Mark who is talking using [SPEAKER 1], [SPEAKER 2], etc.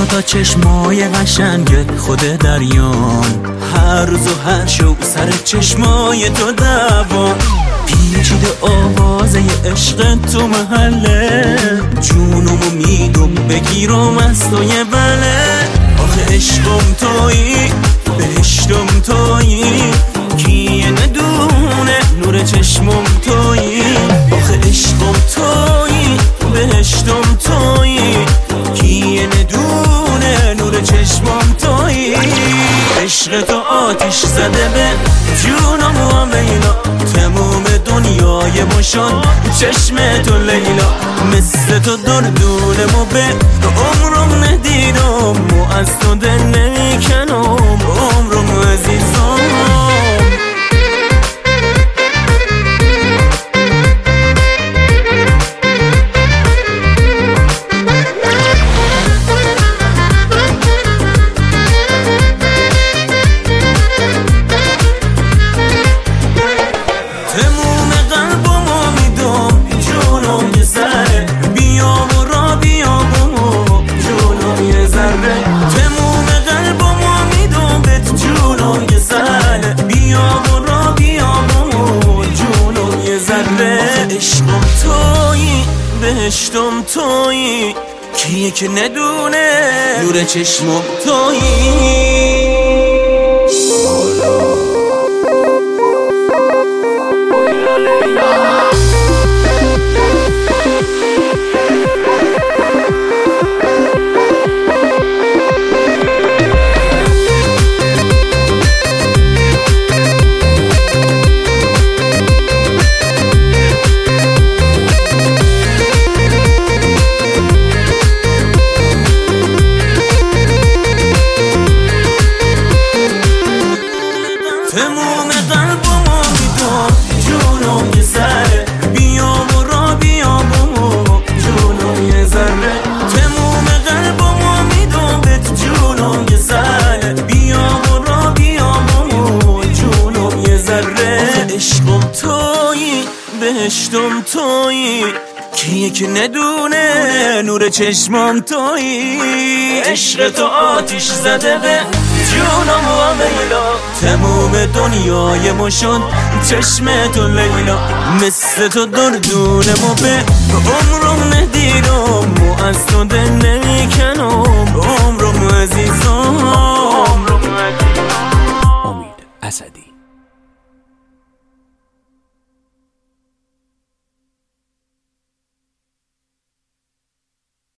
[SPEAKER 1] دوتا چشمای قشنگ خود دریان، هر روز و هر شب سر چشمای تو دوان. پیچیده آوازه عشق تو محله، جونمو میدم بگیرم از توی بله. آخه عشقم تویی، بهشتم تویی، کیه ندونه نور چشمم تویی. آخه عشقم تویی، بهشتم تویی، کیه ندونه نور چشمم تویی. عشق تو آتیش زده به جونم و لیلا، تموم دنیای مشان چشم تو لیلا. مثل تو دردونمو به عمرم ندیدم و از تو دل نمیکنم عمرم عزیزم. تموم قلبمو میدم جونم یه ذره، بیا برا بیا برو جونم یه ذره. تموم قلبمو میدم بهت جونم یه ذره، بیا برا بیا برو جونم یه ذره. عشقم تویی، بهشتم تویی، کیه که ندونه نور چشمم تویی. تموم قلبمو میدم جونم یه ذره، بیا برا بیا برو جونم یه ذره. تموم قلبمو میدم بهت جونم یه ذره، بیا برا بیا برو جونم یه ذره. عشقم تویی، بهشتم تویی، کیه که ندونه نور چشمام تویی. عشق تو آتیش زده به جونم و لیلا، تموم دنیای مشون چشم تو لیلا. مثل تو دردونمو به عمرم ندیدم و از تو دل نمیکنم عمرم عزیزم.
[SPEAKER 2] امید اسدی.